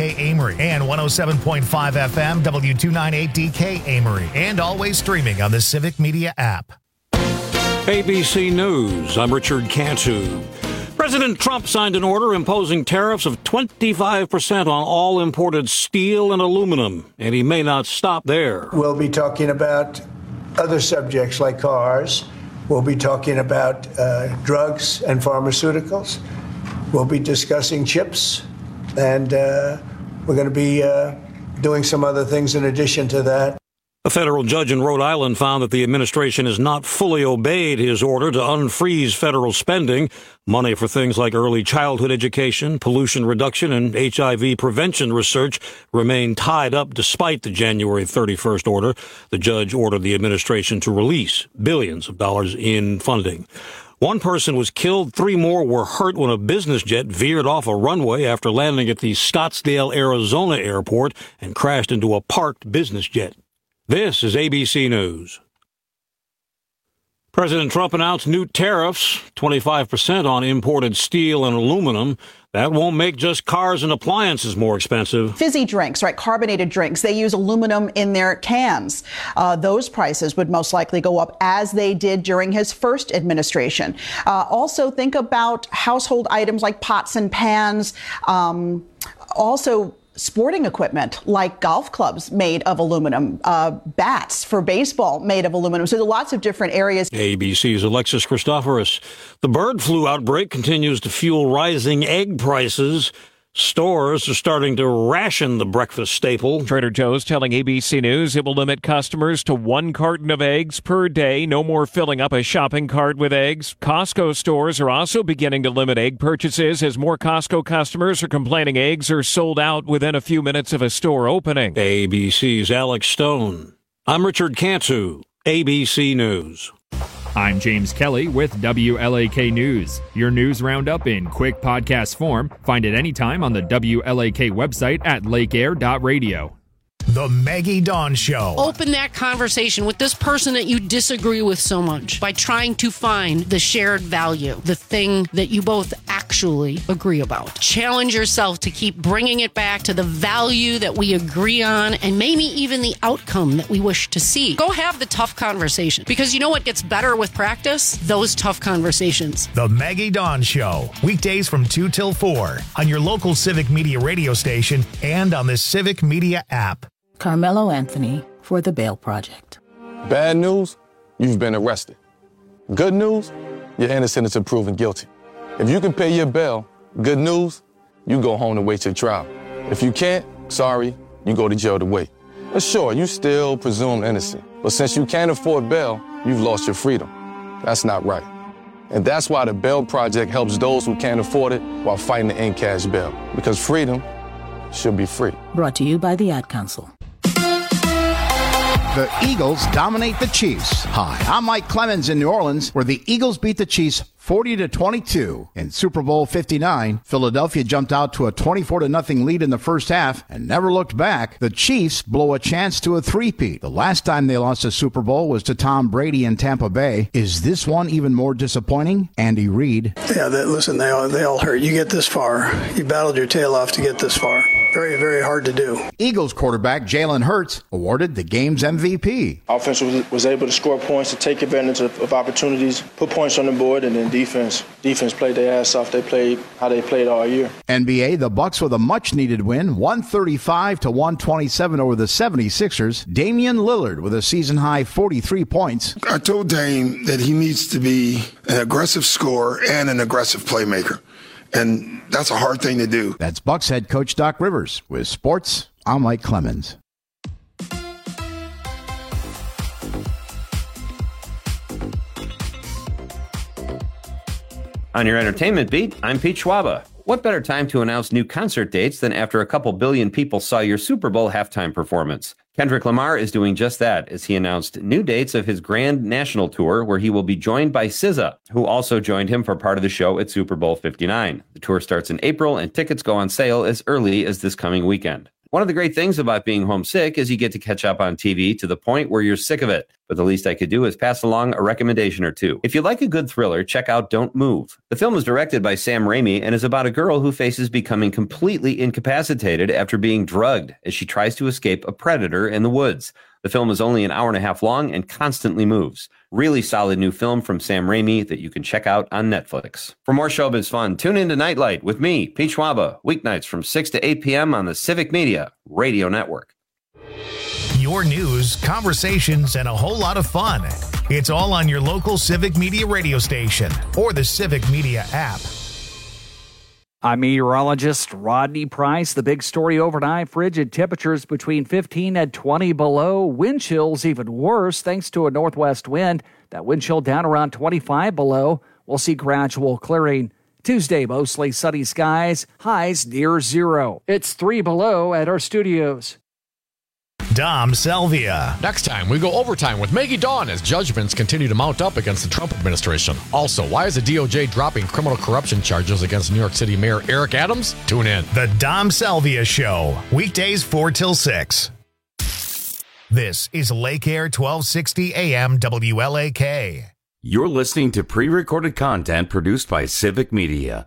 WLAK Amory and 107.5 FM W298DK Amory, and always streaming on the Civic Media app. ABC News, I'm Richard Cantu. President Trump signed an order imposing tariffs of 25% on all imported steel and aluminum, and he may not stop there. We'll be talking about other subjects like cars. We'll be talking about drugs and pharmaceuticals. We'll be discussing chips, and we're going to be doing some other things in addition to that. A federal judge in Rhode Island found that the administration has not fully obeyed his order to unfreeze federal spending. Money for things like early childhood education, pollution reduction, and HIV prevention research remain tied up despite the January 31st order. The judge ordered the administration to release billions of dollars in funding. One person was killed, 3 more were hurt when a business jet veered off a runway after landing at the Scottsdale, Arizona airport and crashed into a parked business jet. This is ABC News. President Trump announced new tariffs, 25% on imported steel and aluminum. That won't make just cars and appliances more expensive. Fizzy drinks, right? Carbonated drinks. They use aluminum in their cans. Those prices would most likely go up as they did during his first administration. Also, think about household items like pots and pans. Also, sporting equipment like golf clubs made of aluminum, bats for baseball made of aluminum. So there are lots of different areas. ABC's Alexis Christoforous. The bird flu outbreak continues to fuel rising egg prices. Stores are starting to ration the breakfast staple. Trader Joe's telling ABC News it will limit customers to 1 carton of eggs per day. No more filling up a shopping cart with eggs. Costco stores are also beginning to limit egg purchases as more Costco customers are complaining eggs are sold out within a few minutes of a store opening. ABC's Alex Stone. I'm Richard Cantu, ABC News. I'm James Kelly with WLAK News. Your news roundup in quick podcast form. Find it anytime on the WLAK website at lakeair.radio. The Maggie Dawn Show. Open that conversation with this person that you disagree with so much by trying to find the shared value, the thing that you both actually agree about. Challenge yourself to keep bringing it back to the value that we agree on and maybe even the outcome that we wish to see. Go have the tough conversation, because you know what gets better with practice? Those tough conversations. The Maggie Dawn Show. Weekdays from 2 till 4 on your local Civic Media radio station and on the Civic Media app. Carmelo Anthony for the Bail Project. Bad news, you've been arrested. Good news, you're innocent until proven guilty. If you can pay your bail, good news, you go home to wait your trial. If you can't, sorry, you go to jail to wait. But sure, you still presumed innocent. But since you can't afford bail, you've lost your freedom. That's not right. And that's why the Bail Project helps those who can't afford it while fighting to end cash bail. Because freedom should be free. Brought to you by the Ad Council. The Eagles dominate the Chiefs. Hi, I'm Mike Clemens in New Orleans, where the Eagles beat the Chiefs 40-22. In Super Bowl 59, Philadelphia jumped out to a 24-0 lead in the first half and never looked back. The Chiefs blow a chance to a three-peat. The last time they lost a Super Bowl was to Tom Brady in Tampa Bay. Is this one even more disappointing? Andy Reid. Yeah, listen, they all hurt. You get this far. You battled your tail off to get this far. Very, very hard to do. Eagles quarterback Jalen Hurts awarded the game's MVP. Offense was able to score points, to take advantage of opportunities, put points on the board, and then defense played their ass off. They played how they played all year. NBA, the Bucks with a much-needed win, 135-127 over the 76ers. Damian Lillard with a season-high 43 points. I told Dame that he needs to be an aggressive scorer and an aggressive playmaker. And that's a hard thing to do. That's Bucks head coach Doc Rivers. With sports, I'm Mike Clemens. On your entertainment beat, I'm Pete Schwaba. What better time to announce new concert dates than after a couple billion people saw your Super Bowl halftime performance? Kendrick Lamar is doing just that as he announced new dates of his grand national tour, where he will be joined by SZA, who also joined him for part of the show at Super Bowl 59. The tour starts in April and tickets go on sale as early as this coming weekend. One of the great things about being homesick is you get to catch up on TV to the point where you're sick of it. But the least I could do is pass along a recommendation or two. If you like a good thriller, check out Don't Move. The film is directed by Sam Raimi and is about a girl who faces becoming completely incapacitated after being drugged as she tries to escape a predator in the woods. The film is only an hour and a half long and constantly moves. Really solid new film from Sam Raimi that you can check out on Netflix. For more showbiz fun, tune in to Nightlight with me, Pete Schwaba, weeknights from 6 to 8 p.m. on the Civic Media Radio Network. Your news, conversations, and a whole lot of fun. It's all on your local Civic Media radio station or the Civic Media app. I'm meteorologist Rodney Price. The big story overnight, frigid temperatures between 15 and 20 below. Wind chills even worse thanks to a northwest wind. That wind chill down around 25 below. We'll see gradual clearing. Tuesday, mostly sunny skies, highs near zero. It's 3 below at our studios. Dom Salvia. Next time, we go overtime with Maggie Dawn as judgments continue to mount up against the Trump administration. Also, why is the DOJ dropping criminal corruption charges against New York City Mayor Eric Adams? Tune in. The Dom Salvia Show, weekdays 4 till 6. This is Lake Air 1260 AM WLAK. You're listening to pre-recorded content produced by Civic Media.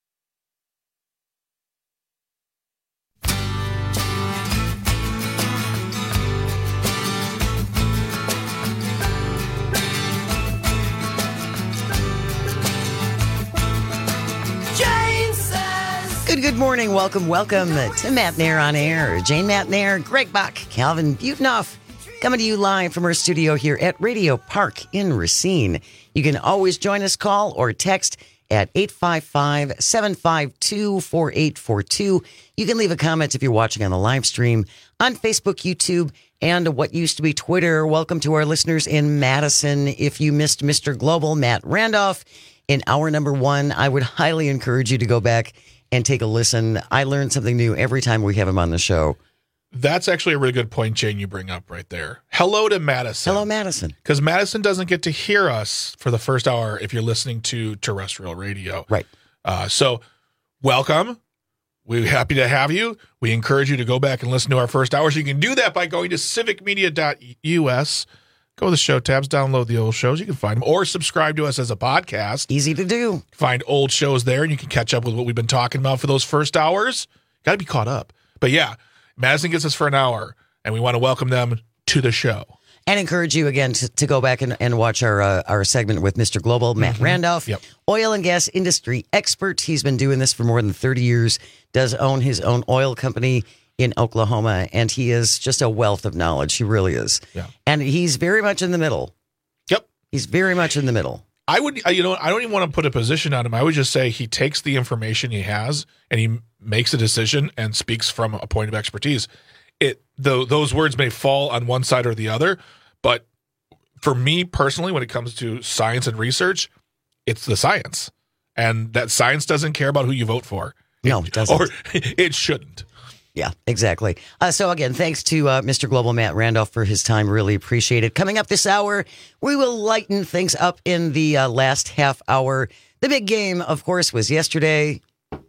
Good morning. Welcome to Matt Nair on Air. Jane Matt Nair, Greg Bach, Calvin Butenoff, coming to you live from our studio here at Radio Park in Racine. You can always join us, call or text at 855-752-4842. You can leave a comment if you're watching on the live stream on Facebook, YouTube, and what used to be Twitter. Welcome to our listeners in Madison. If you missed Mr. Global, Matt Randolph, in hour number 1, I would highly encourage you to go back and take a listen. I learn something new every time we have him on the show. That's actually a really good point, Jane, you bring up right there. Hello to Madison. Hello, Madison. Because Madison doesn't get to hear us for the first hour if you're listening to terrestrial radio. Right. So welcome. We're happy to have you. We encourage you to go back and listen to our first hour. So you can do that by going to civicmedia.us. Go to the show tabs, download the old shows. You can find them or subscribe to us as a podcast. Easy to do. Find old shows there, and you can catch up with what we've been talking about for those first hours. Got to be caught up. But yeah, Madison gets us for an hour, and we want to welcome them to the show. And encourage you again to go back and watch our segment with Mr. Global, Matt Randolph, oil and gas industry expert. He's been doing this for more than 30 years, does own his own oil company in Oklahoma, and he is just a wealth of knowledge. He really is. Yeah. And he's very much in the middle. Yep. He's very much in the middle. I don't even want to put a position on him. I would just say he takes the information he has and he makes a decision and speaks from a point of expertise. Those words may fall on one side or the other, but for me personally, when it comes to science and research, it's the science. And that science doesn't care about who you vote for. No, it doesn't. Or it shouldn't. Yeah, exactly. So again, thanks to Mr. Global Matt Randolph for his time. Really appreciate it. Coming up this hour, we will lighten things up in the last half hour. The big game, of course, was yesterday.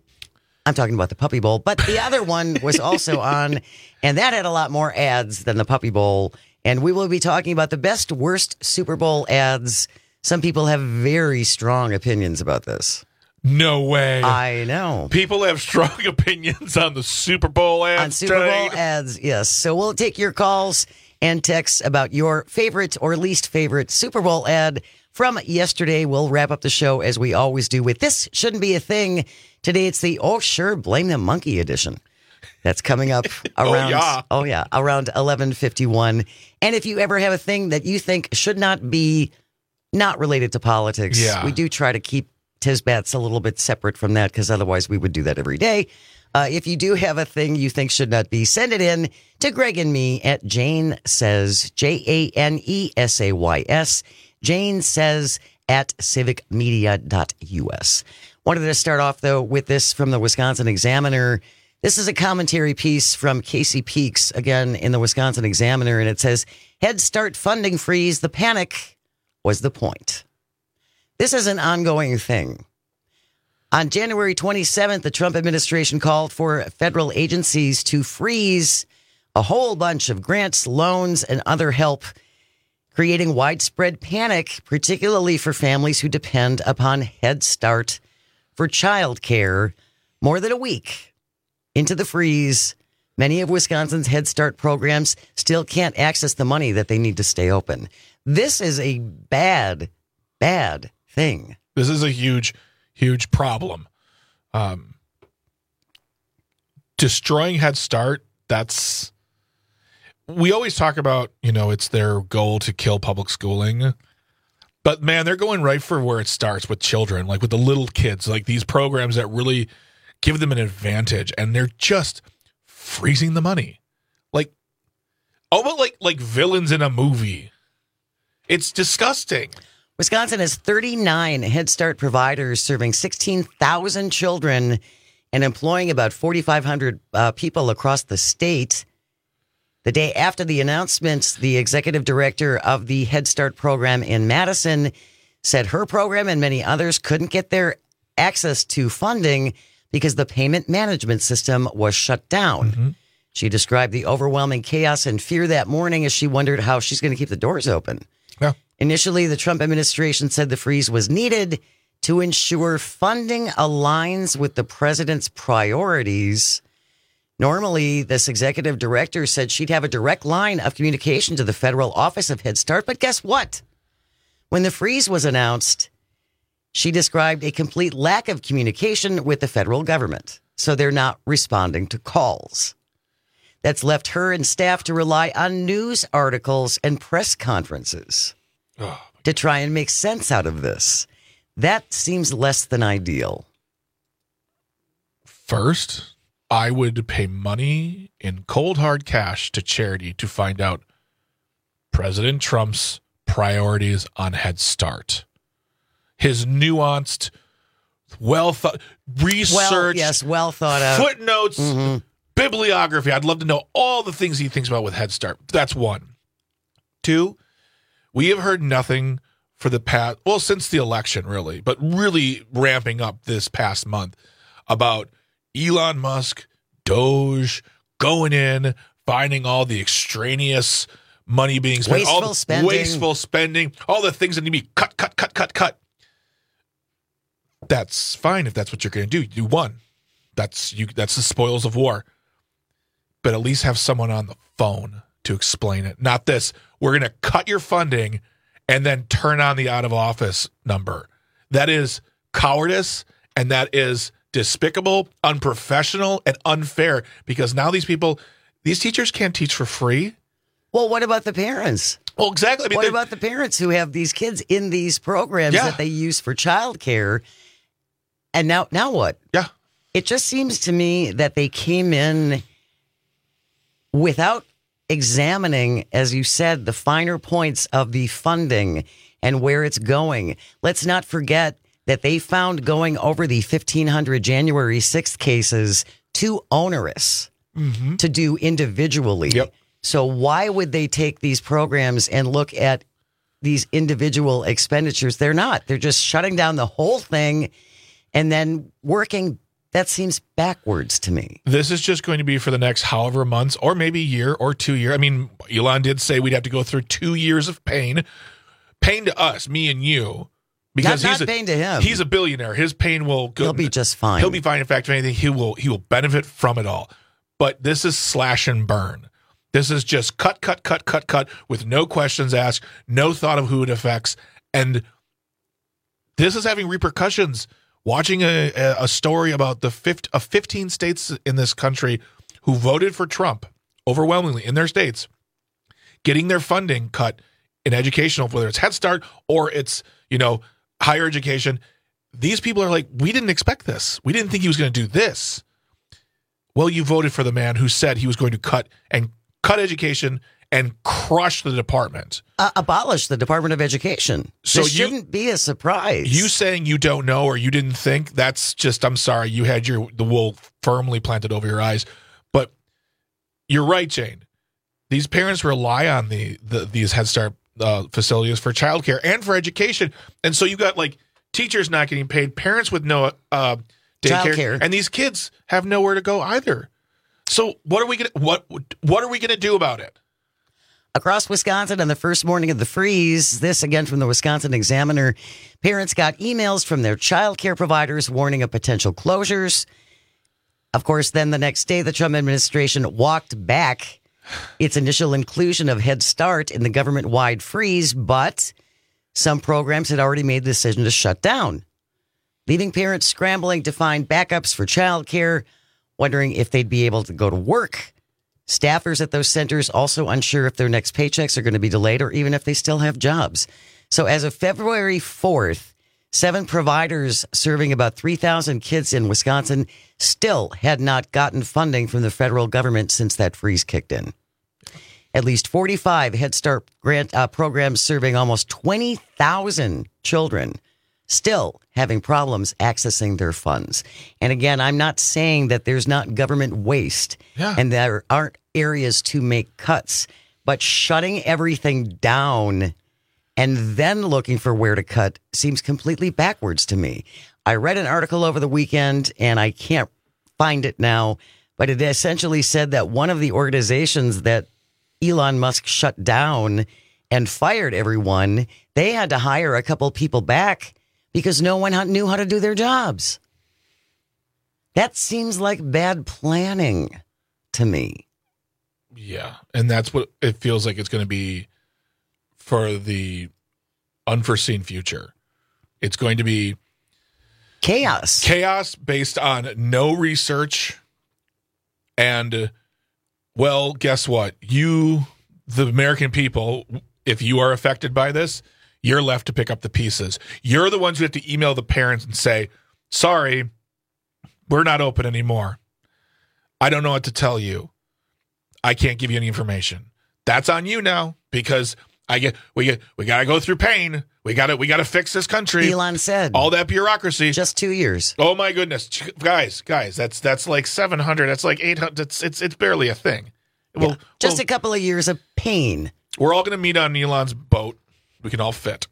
I'm talking about the Puppy Bowl, but the other one was also on, and that had a lot more ads than the Puppy Bowl. And we will be talking about the best, worst Super Bowl ads. Some people have very strong opinions about this. No way. I know. People have strong opinions on the Super Bowl ads. On Super Bowl ads, yes. So we'll take your calls and texts about your favorite or least favorite Super Bowl ad from yesterday. We'll wrap up the show as we always do with This Shouldn't Be a Thing. Today it's the Oh Sure, Blame the Monkey edition. That's coming up around around 11:51. And if you ever have a thing that you think should not be not related to politics, we do try to keep Tisbats a little bit separate from that because otherwise we would do that every day. If you do have a thing you think should not be, send it in to Greg and me at Jane Says, JaneSays, Jane Says at civicmedia.us. Wanted to start off, though, with this from the Wisconsin Examiner. This is a commentary piece from Casey Peaks, again, in the Wisconsin Examiner, and it says, Head Start funding freeze, the panic was the point. This is an ongoing thing. On January 27th, the Trump administration called for federal agencies to freeze a whole bunch of grants, loans, and other help, creating widespread panic, particularly for families who depend upon Head Start for child care. More than a week into the freeze, many of Wisconsin's Head Start programs still can't access the money that they need to stay open. This is a bad, bad thing. This is a huge, huge problem. Destroying Head Start, we always talk about, it's their goal to kill public schooling. But, man, they're going right for where it starts with children, like with the little kids, like these programs that really give them an advantage. And they're just freezing the money. Like villains in a movie. It's disgusting. Wisconsin has 39 Head Start providers serving 16,000 children and employing about 4,500 people across the state. The day after the announcement, the executive director of the Head Start program in Madison said her program and many others couldn't get their access to funding because the payment management system was shut down. Mm-hmm. She described the overwhelming chaos and fear that morning as she wondered how she's going to keep the doors open. Yeah. Initially, the Trump administration said the freeze was needed to ensure funding aligns with the president's priorities. Normally, this executive director said she'd have a direct line of communication to the federal office of Head Start. But guess what? When the freeze was announced, she described a complete lack of communication with the federal government. So they're not responding to calls. That's left her and staff to rely on news articles and press conferences to try and make sense out of this. That seems less than ideal. First, I would pay money in cold hard cash to charity to find out President Trump's priorities on Head Start. His nuanced, well thought out footnotes, bibliography. I'd love to know all the things he thinks about with Head Start. That's one. Two, we have heard nothing for the past, since the election, really, but really ramping up this past month about Elon Musk, Doge, going in, finding all the extraneous money being spent, wasteful spending, all the things that need to be cut. That's fine if that's what you're going to do. You won. That's the spoils of war. But at least have someone on the phone to explain it. Not this. We're going to cut your funding and then turn on the out of office number. That is cowardice, and that is despicable, unprofessional, and unfair, because now these teachers can't teach for free. Well, what about the parents? Well, exactly. What about the parents who have these kids in these programs that they use for childcare? And now what? Yeah. It just seems to me that they came in without examining, as you said, the finer points of the funding and where it's going. Let's not forget that they found going over the 1,500 January 6th cases too onerous to do individually. Yep. So why would they take these programs and look at these individual expenditures? They're not. They're just shutting down the whole thing and then working. That seems backwards to me. This is just going to be for the next however months, or maybe a year or 2 years. I mean, Elon did say we'd have to go through 2 years of pain. Pain to us, me and you. Because not pain to him. He's a billionaire. His pain will go. He'll be just fine. He'll be fine. In fact, if anything, he will benefit from it all. But this is slash and burn. This is just cut with no questions asked, no thought of who it affects. And this is having repercussions. Watching a story about the 15 states in this country who voted for Trump overwhelmingly in their states, getting their funding cut in educational, whether it's Head Start or it's, higher education. These people are like, we didn't expect this. We didn't think he was going to do this. Well, you voted for the man who said he was going to cut education and crush the department. Abolish the Department of Education. So this shouldn't be a surprise. You saying you don't know or you didn't think, that's just, I'm sorry, you had the wool firmly planted over your eyes. But you're right, Jane. These parents rely on these Head Start facilities for childcare and for education. And so you got teachers not getting paid, parents with no daycare, Childcare. and these kids have nowhere to go either. So what are we gonna do about it? Across Wisconsin on the first morning of the freeze, this again from the Wisconsin Examiner, parents got emails from their child care providers warning of potential closures. Of course, then the next day, the Trump administration walked back its initial inclusion of Head Start in the government-wide freeze, but some programs had already made the decision to shut down, leaving parents scrambling to find backups for child care, wondering if they'd be able to go to work. Staffers at those centers also unsure if their next paychecks are going to be delayed or even if they still have jobs. So as of February 4th, 7 providers serving about 3,000 kids in Wisconsin still had not gotten funding from the federal government since that freeze kicked in. At least 45 Head Start grant programs serving almost 20,000 children still having problems accessing their funds. And again, I'm not saying that there's not government waste and there aren't areas to make cuts, but shutting everything down and then looking for where to cut seems completely backwards to me. I read an article over the weekend, and I can't find it now, but it essentially said that one of the organizations that Elon Musk shut down and fired everyone, they had to hire a couple people back because no one knew how to do their jobs. That seems like bad planning to me. Yeah, and that's what it feels like it's going to be for the unforeseen future. It's going to be chaos. Chaos based on no research. And, well, guess what? You, the American people, if you are affected by this, you're left to pick up the pieces. You're the ones who have to email the parents and say, sorry, we're not open anymore. I don't know what to tell you. I can't give you any information. That's on you now, because we got to go through pain. We got to fix this country. Elon said all that bureaucracy. Just 2 years. Oh my goodness, guys, that's like 700. That's like 800. It's barely a thing. Yeah, just a couple of years of pain. We're all going to meet on Elon's boat. We can all fit.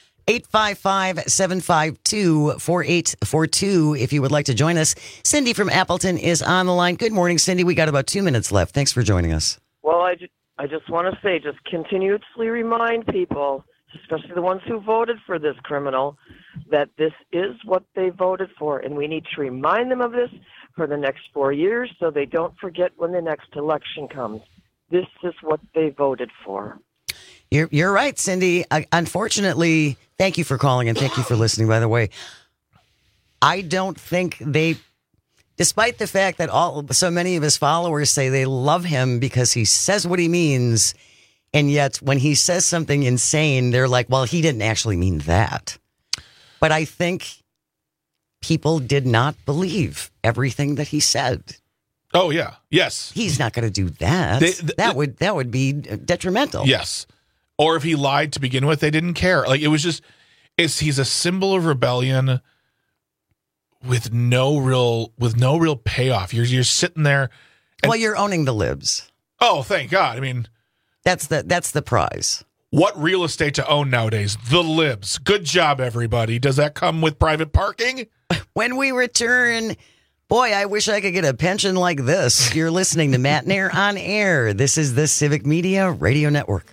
855-752-4842 if you would like to join us. Cindy from Appleton is on the line. Good morning, Cindy. We got about 2 minutes left. Thanks for joining us. Well, I just want to say, just continuously remind people, especially the ones who voted for this criminal, that this is what they voted for, and we need to remind them of this for the next 4 years so they don't forget when the next election comes. This is what they voted for. You're right, Cindy. Unfortunately, thank you for calling and thank you for listening, by the way. I don't think despite the fact that so many of his followers say they love him because he says what he means, and yet when he says something insane, they're like, well, he didn't actually mean that. But I think people did not believe everything that he said. Oh, yeah. Yes. He's not going to do that. That would be detrimental. Yes. Or if he lied to begin with, they didn't care. Like, it was just, he's a symbol of rebellion with no real payoff. You're sitting there. Well, you're owning the libs. Oh, thank God. I mean, that's the prize. What real estate to own nowadays? The libs. Good job, everybody. Does that come with private parking? When we return, boy, I wish I could get a pension like this. You're listening to Matt Nair on Air. This is the Civic Media Radio Network.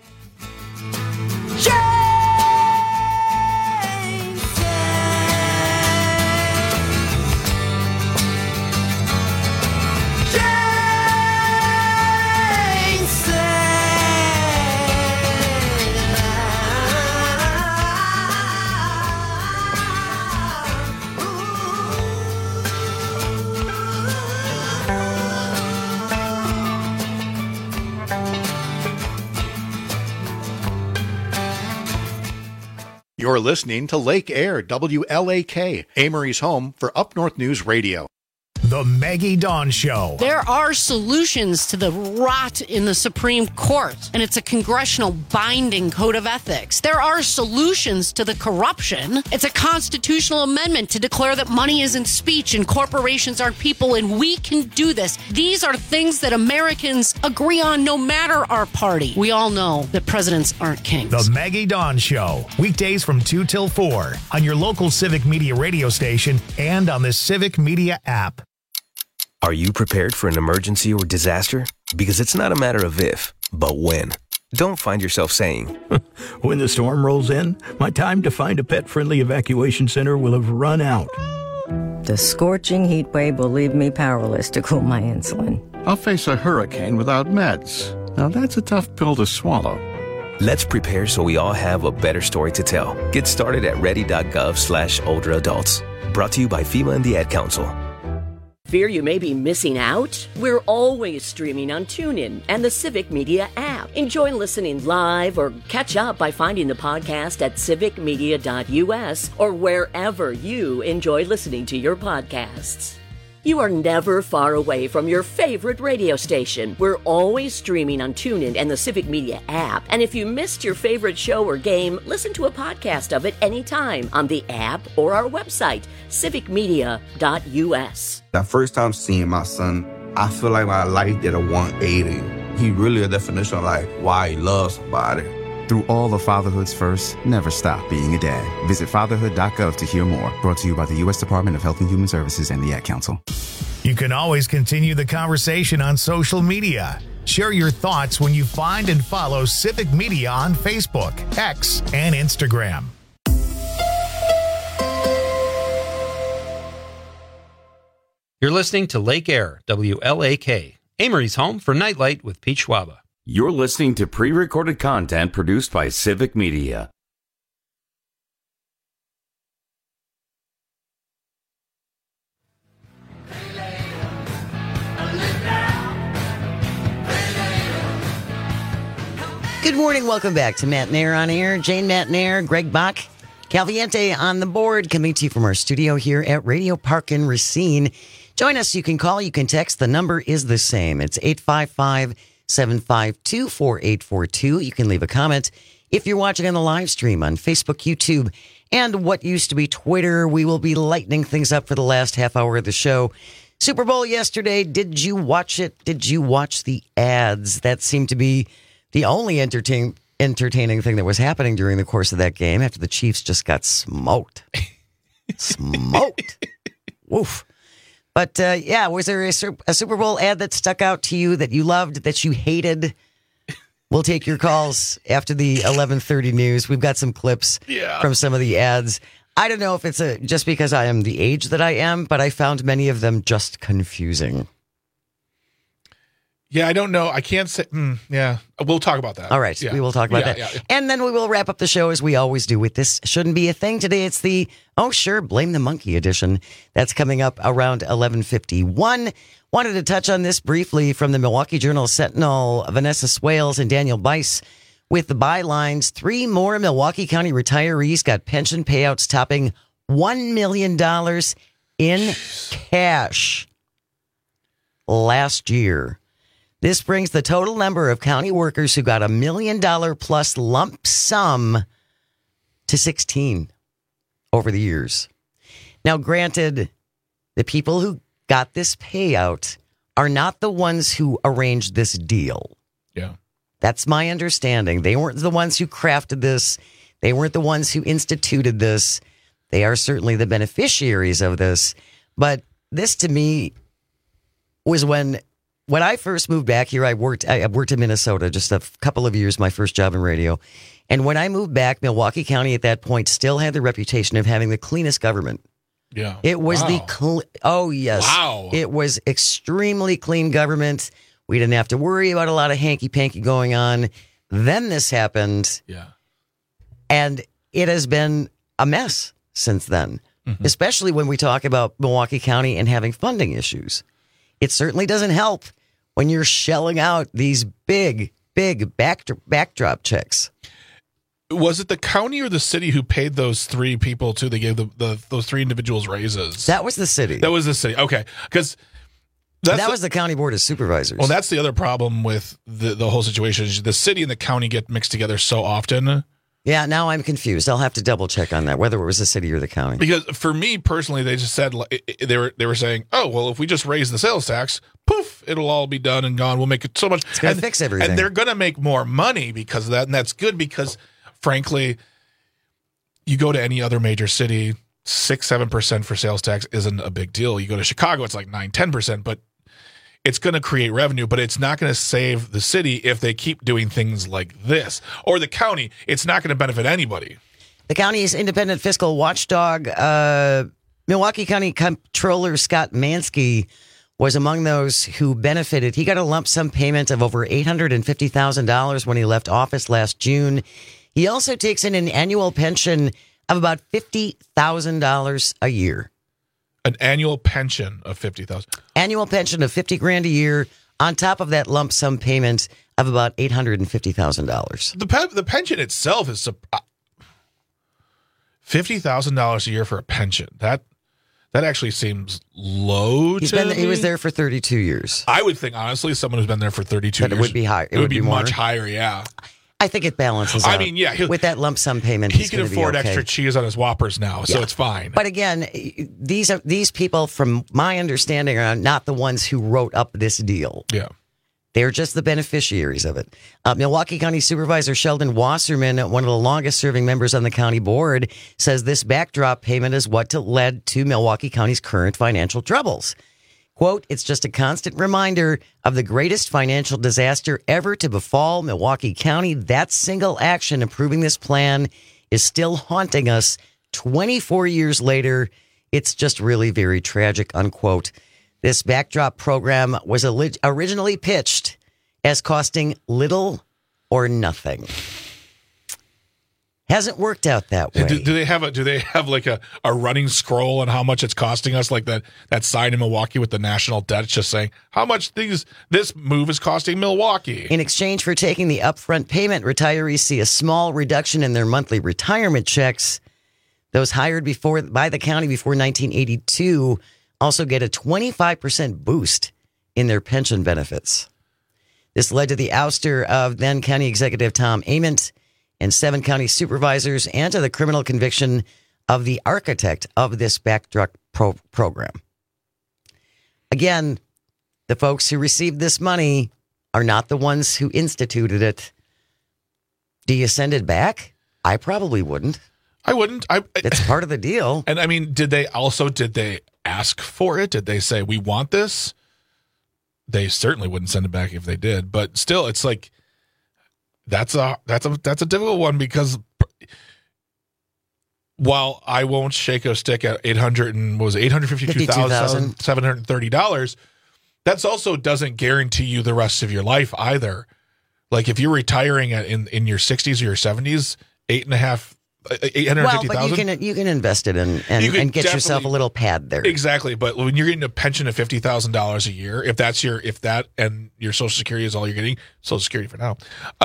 You're listening to Lake Air, WLAK, Amory's home for Up North News Radio. The Maggie Dawn Show. There are solutions to the rot in the Supreme Court, and it's a congressional binding code of ethics. There are solutions to the corruption. It's a constitutional amendment to declare that money isn't speech and corporations aren't people, and we can do this. These are things that Americans agree on no matter our party. We all know that presidents aren't kings. The Maggie Dawn Show. Weekdays from 2 till 4 on your local Civic Media radio station and on the Civic Media app. Are you prepared for an emergency or disaster? Because it's not a matter of if, but when. Don't find yourself saying, when the storm rolls in, my time to find a pet-friendly evacuation center will have run out. The scorching heat wave will leave me powerless to cool my insulin. I'll face a hurricane without meds. Now that's a tough pill to swallow. Let's prepare so we all have a better story to tell. Get started at ready.gov/older adults. Brought to you by FEMA and the Ad Council. Fear you may be missing out? We're always streaming on TuneIn and the Civic Media app. Enjoy listening live or catch up by finding the podcast at civicmedia.us or wherever you enjoy listening to your podcasts. You are never far away from your favorite radio station. We're always streaming on TuneIn and the Civic Media app. And if you missed your favorite show or game, listen to a podcast of it anytime on the app or our website, civicmedia.us. The first time seeing my son, I feel like my life did a 180. He really a definition of like why he loves somebody. Through all the fatherhood's first, never stop being a dad. Visit fatherhood.gov to hear more. Brought to you by the U.S. Department of Health and Human Services and the Ad Council. You can always continue the conversation on social media. Share your thoughts when you find and follow Civic Media on Facebook, X, and Instagram. You're listening to Lake Air, WLAK, Amory's home for Nightlight with Pete Schwaba. You're listening to pre-recorded content produced by Civic Media. Good morning. Welcome back to Matt Nair on Air. Jane Matt Nair, Greg Bach, Calviente on the board, coming to you from our studio here at Radio Park in Racine. Join us. You can call, you can text. The number is the same. It's 855-752-4842. You can leave a comment if you're watching on the live stream on Facebook, YouTube, and what used to be Twitter. We will be lightening things up for the last half hour of the show. Super Bowl yesterday. Did you watch it? Did you watch the ads? That seemed to be the only entertaining thing that was happening during the course of that game after the Chiefs just got smoked. Smoked. Woof. But, yeah, was there a Super Bowl ad that stuck out to you that you loved, that you hated? We'll take your calls after the 11:30 news. We've got some clips from some of the ads. I don't know if it's just because I am the age that I am, but I found many of them just confusing. Yeah, I don't know. I can't say. Yeah, we'll talk about that. All right, we will talk about that. Yeah. And then we will wrap up the show as we always do with This Shouldn't Be a Thing. Today it's the, oh sure, Blame the Monkey edition. That's coming up around 11:51. Wanted to touch on this briefly from the Milwaukee Journal-Sentinel, Vanessa Swales and Daniel Bice with the bylines. 3 more Milwaukee County retirees got pension payouts topping $1 million in cash last year. This brings the total number of county workers who got $1 million plus lump sum to 16 over the years. Now, granted, the people who got this payout are not the ones who arranged this deal. Yeah. That's my understanding. They weren't the ones who crafted this. They weren't the ones who instituted this. They are certainly the beneficiaries of this. But this, to me, was when I first moved back here. I worked in Minnesota just a couple of years, my first job in radio. And when I moved back, Milwaukee County at that point still had the reputation of having the cleanest government. Yeah. It was oh, yes. Wow. It was extremely clean government. We didn't have to worry about a lot of hanky-panky going on. Then this happened. Yeah. And it has been a mess since then, especially when we talk about Milwaukee County and having funding issues. It certainly doesn't help when you're shelling out these big backdrop checks. Was it the county or the city who paid those three people too? They gave those three individuals raises. That was the city. That was the city. Okay, because that was the county board of supervisors. Well, that's the other problem with the whole situation. Is the city and the county get mixed together so often. Yeah, now I'm confused. I'll have to double check on that, whether it was the city or the county. Because for me personally, they just said they were saying, oh, well, if we just raise the sales tax, poof, it'll all be done and gone. We'll make it so much. It's going to fix everything. And they're going to make more money because of that. And that's good because, frankly, you go to any other major city, 6-7% for sales tax isn't a big deal. You go to Chicago, it's like 9-10%, but it's going to create revenue, but it's not going to save the city if they keep doing things like this. Or the county, it's not going to benefit anybody. The county's independent fiscal watchdog, Milwaukee County Comptroller Scott Mansky, was among those who benefited. He got a lump sum payment of over $850,000 when he left office last June. He also takes in an annual pension of about $50,000 a year. An annual pension of $50,000. Annual pension of $50,000 a year on top of that lump sum payment of about $850,000. The pension itself is $50,000 a year for a pension. That actually seems low. He was there for 32 years. I would think, honestly, someone who's been there for 32 years. It would be higher. It would be much higher, yeah. I think it balances out. I mean, yeah. With that lump sum payment, he can afford extra cheese on his Whoppers now, so it's fine. But again, these people, from my understanding, are not the ones who wrote up this deal. Yeah. They're just the beneficiaries of it. Milwaukee County Supervisor Sheldon Wasserman, one of the longest-serving members on the county board, says this backdrop payment is what led to Milwaukee County's current financial troubles. Quote, it's just a constant reminder of the greatest financial disaster ever to befall Milwaukee County. That single action approving this plan is still haunting us 24 years later. It's just really very tragic, unquote. This backdrop program was originally pitched as costing little or nothing. Hasn't worked out that way. Do they have like a running scroll on how much it's costing us, like that sign in Milwaukee with the national debt? It's just saying how much this move is costing Milwaukee. In exchange for taking the upfront payment, retirees see a small reduction in their monthly retirement checks. Those hired by the county before 1982 also get a 25% boost in their pension benefits. This led to the ouster of then County Executive Tom Ament and 7 county supervisors, and to the criminal conviction of the architect of this backdrop program. Again, the folks who received this money are not the ones who instituted it. Do you send it back? I probably wouldn't. I wouldn't. It's part of the deal. And I mean, did they ask for it? Did they say, we want this? They certainly wouldn't send it back if they did. But still, it's like, that's a difficult one, because while I won't shake a stick at $852,730, that's also doesn't guarantee you the rest of your life either. Like if you're retiring in your 60s or your 70s, $850,000. Well, but you can invest it and get yourself a little pad there. Exactly, but when you're getting a pension of $50,000 a year, if that and your Social Security is all you're getting, Social Security for now,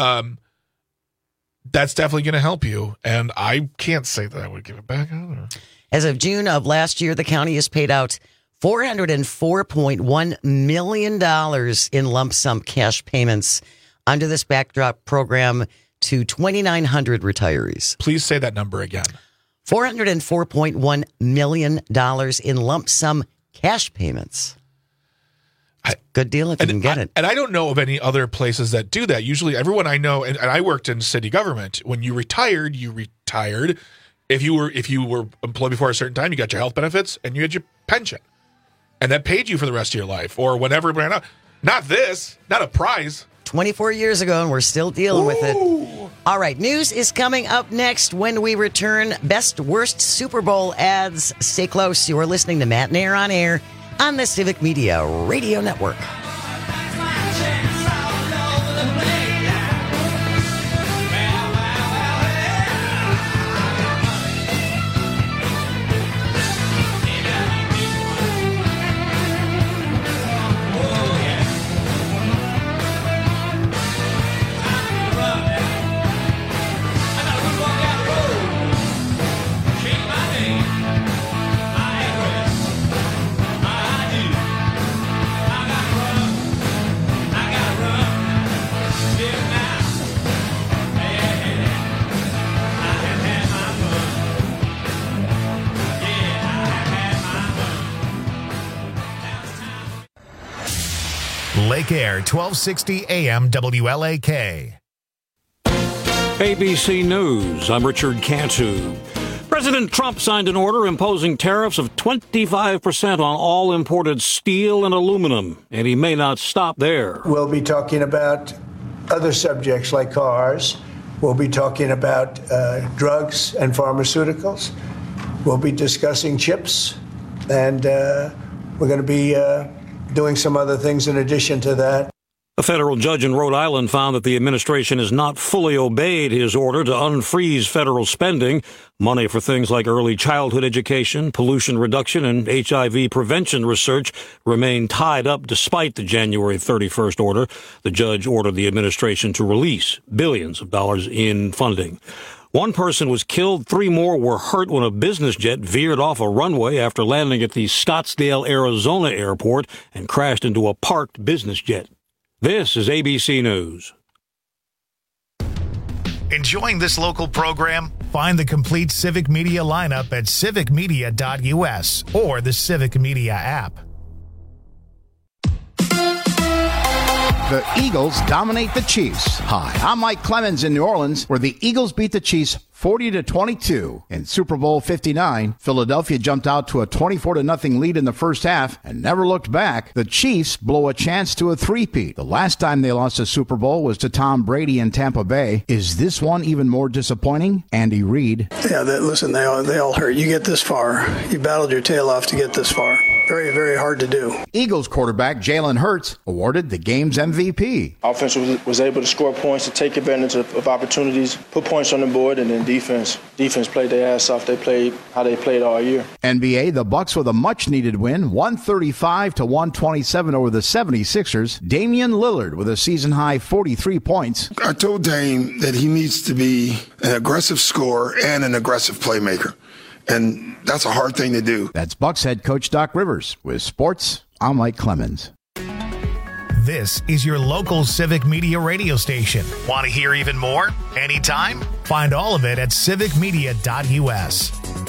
that's definitely going to help you. And I can't say that I would give it back either. As of June of last year, the county has paid out $404.1 million in lump sum cash payments under this backdrop program to 2,900 retirees. Please say that number again. $404.1 million in lump sum cash payments. Good deal if you can get it. And I don't know of any other places that do that. Usually everyone I know, and I worked in city government, when you retired, you retired. If you were employed before a certain time, you got your health benefits and you had your pension. And that paid you for the rest of your life or whenever it ran out. Not this, not a prize. 24 years ago, and we're still dealing with it. All right, news is coming up next when we return. Best, worst Super Bowl ads. Stay close. You're listening to Matt and Air on Air on the Civic Media Radio Network. Lake Air, 1260 AM WLAK. ABC News, I'm Richard Cantu. President Trump signed an order imposing tariffs of 25% on all imported steel and aluminum, and he may not stop there. We'll be talking about other subjects like cars. We'll be talking about drugs and pharmaceuticals. We'll be discussing chips, and we're going to be doing some other things in addition to that. A federal judge in Rhode Island found that the administration has not fully obeyed his order to unfreeze federal spending. Money for things like early childhood education, pollution reduction, and HIV prevention research remain tied up despite the January 31st order. The judge ordered the administration to release billions of dollars in funding. One person was killed, 3 more were hurt when a business jet veered off a runway after landing at the Scottsdale, Arizona airport and crashed into a parked business jet. This is ABC News. Enjoying this local program? Find the complete Civic Media lineup at civicmedia.us or the Civic Media app. The Eagles dominate the Chiefs. Hi, I'm Mike Clemens in New Orleans, where the Eagles beat the Chiefs 40-22. In Super Bowl 59, Philadelphia jumped out to a 24-0 lead in the first half and never looked back. The Chiefs blow a chance to a three-peat. The last time they lost a Super Bowl was to Tom Brady in Tampa Bay. Is this one even more disappointing? Andy Reid. Yeah, listen, they all hurt. You get this far. You battled your tail off to get this far. Very, very hard to do. Eagles quarterback Jalen Hurts awarded the game's MVP. Offense was able to score points, to take advantage of opportunities, put points on the board, and then defense played their ass off. They played how they played all year. NBA, the Bucks with a much-needed win, 135-127 over the 76ers. Damian Lillard with a season-high 43 points. I told Dame that he needs to be an aggressive scorer and an aggressive playmaker. And that's a hard thing to do. That's Bucks head coach Doc Rivers. With sports, I'm Mike Clemens. This is your local Civic Media radio station. Want to hear even more? Anytime? Find all of it at civicmedia.us.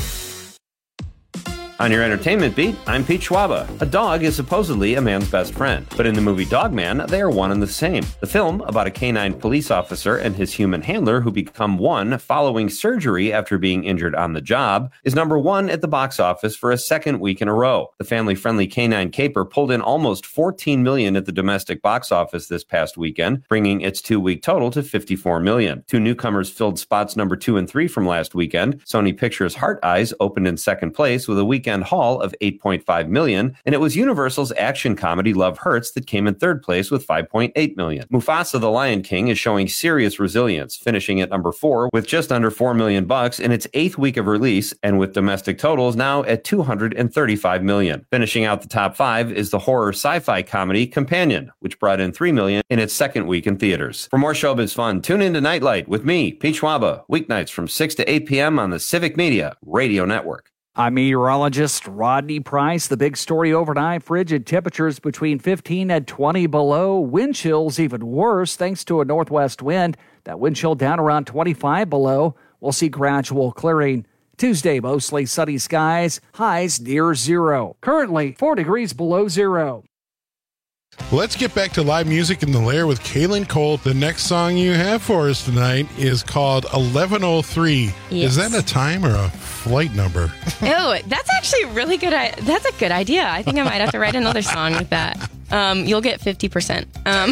On your entertainment beat, I'm Pete Schwaba. A dog is supposedly a man's best friend, but in the movie Dog Man, they are one and the same. The film, about a canine police officer and his human handler who become one following surgery after being injured on the job, is number 1 at the box office for a second week in a row. The family-friendly canine caper pulled in almost $14 million at the domestic box office this past weekend, bringing its 2-week total to $54 million. 2 newcomers filled spots number 2 and 3 from last weekend. Sony Pictures' Heart Eyes opened in second place with a weekend haul of $8.5 million, and it was Universal's action comedy Love Hurts that came in third place with $5.8 million. Mufasa the Lion King is showing serious resilience, finishing at number 4 with just under $4 million in its 8th week of release, and with domestic totals now at $235 million. Finishing out the top 5 is the horror sci-fi comedy Companion, which brought in $3 million in its second week in theaters. For more showbiz fun, tune in to Nightlight with me, Pete Schwaba, weeknights from 6 to 8 p.m. on the Civic Media Radio Network. I'm meteorologist Rodney Price. The big story overnight, frigid temperatures between 15 and 20 below. Wind chills even worse thanks to a northwest wind. That wind chill down around 25 below. We'll see gradual clearing. Tuesday, mostly sunny skies, highs near 0. Currently, 4 degrees below 0. Let's get back to live music in the Lair with Kaylin Cole. The next song you have for us tonight is called 1103. Yes. Is that a time or a flight number? Oh, that's actually really good. That's a good idea. I think I might have to write another song with that. You'll get 50%.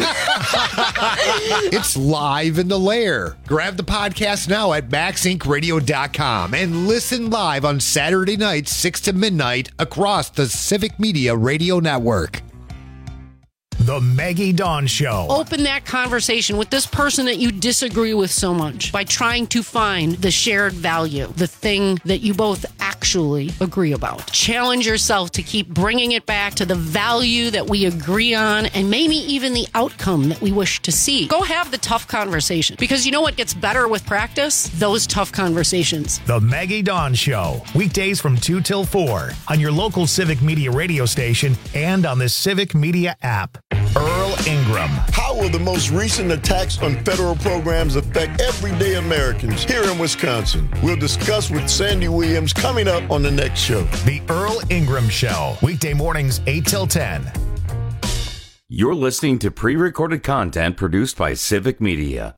It's live in the Lair. Grab the podcast now at maxinkradio.com and listen live on Saturday nights, 6 to midnight across the Civic Media Radio Network. The Maggie Dawn Show. Open that conversation with this person that you disagree with so much by trying to find the shared value, the thing that you both actually agree about. Challenge yourself to keep bringing it back to the value that we agree on and maybe even the outcome that we wish to see. Go have the tough conversation, because you know what gets better with practice? Those tough conversations. The Maggie Dawn Show. Weekdays from 2 till 4 on your local Civic Media radio station and on the Civic Media app. Earl Ingram. How will the most recent attacks on federal programs affect everyday Americans here in Wisconsin? We'll discuss with Sandy Williams coming up on the next show. The Earl Ingram Show. Weekday mornings 8 till 10. You're listening to pre-recorded content produced by Civic Media.